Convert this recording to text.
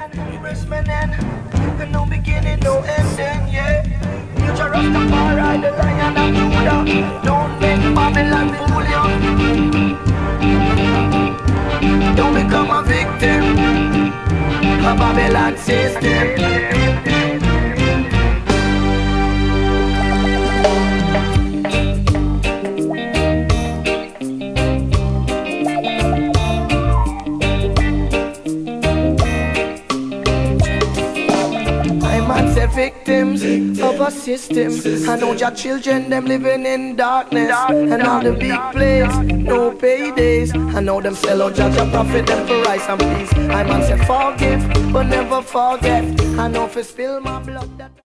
No beginning, no ending, yeah. Future of the far the Lion of Judah. Don't make Babylon fool you. Don't become a victim of Babylon system. Victims of a system. I know your children, them living in darkness. And all the big plays, no paydays. I know them sell out judge and profit them for rice and peace. I man say forgive, but never forget. I know if I spill my blood that